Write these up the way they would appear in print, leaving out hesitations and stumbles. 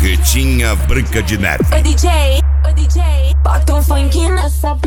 Barretinha Branca de Neve. Oi DJ, bota um funk nessa.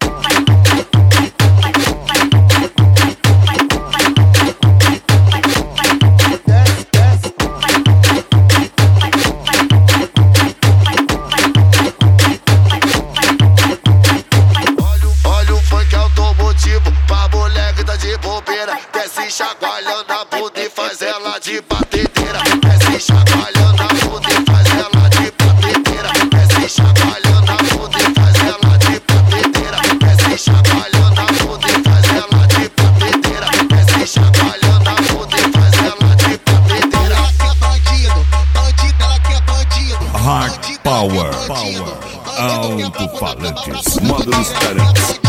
Olha o funk automotivo pra moleque tá de bobeira. Desce chacoalhando a bunda e faz ela de batedeira. Desce chacoalhando a bunda e faz ela de batedeira. Desce chacoalhando a bunda e faz ela de batedeira. Desce chacoalhando a bunda e faz ela de batedeira. Desce chacoalhando a bunda e faz ela de batedeira. Ela quer bandido, bandido, ela quer bandido. Hard Power, alto-falantes, módulos tarantes.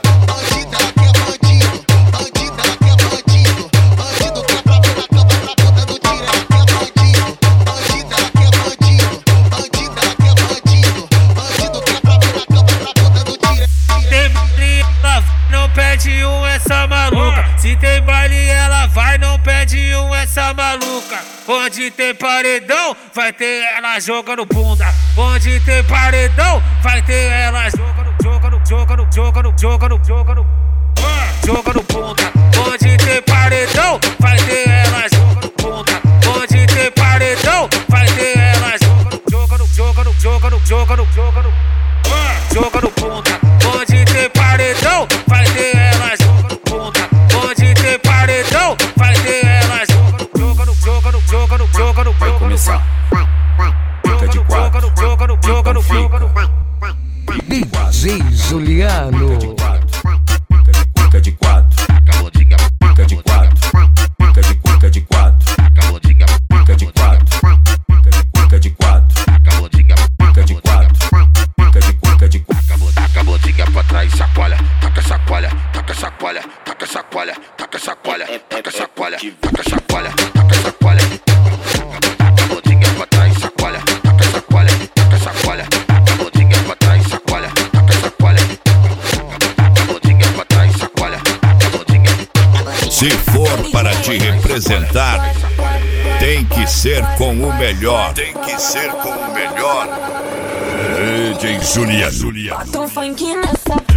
Essa maluca, se tem baile ela vai, não pede essa maluca. Onde tem paredão, vai ter ela jogando bunda. Onde tem paredão, vai ter ela jogando bunda. Onde tem paredão, vai ter ela jogando bunda. Onde tem paredão, vai ter ela jogando bunda. Onde tem paredão, vai ter ela jogando bunda. Onde tem paredão, vai ter ela jogando. Vai começar. Fica de quatro. DJ Juliano. Fica de quatro. Fica de quatro. Fica de quatro. Fica de quatro. Fica de quatro. Fica de quatro. Fica de quatro. Taca a bundinha pra trás, chacoalha, taca chacoalha, taca chacoalha, taca chacoalha, taca chacoalha, taca chacoalha, taca chacoalha, taca chacoalha. Taca a bundinha pra trás, chacoalha, taca chacoalha, taca chacoalha, taca a bundinha pra trás, chacoalha, taca chacoalha. Taca a bundinha pra trás, chacoalha, taca a bundinha. Se for para te representar, tem que ser com o melhor. Tem que ser com o melhor. DJ Juliano. Bota um funk nessa.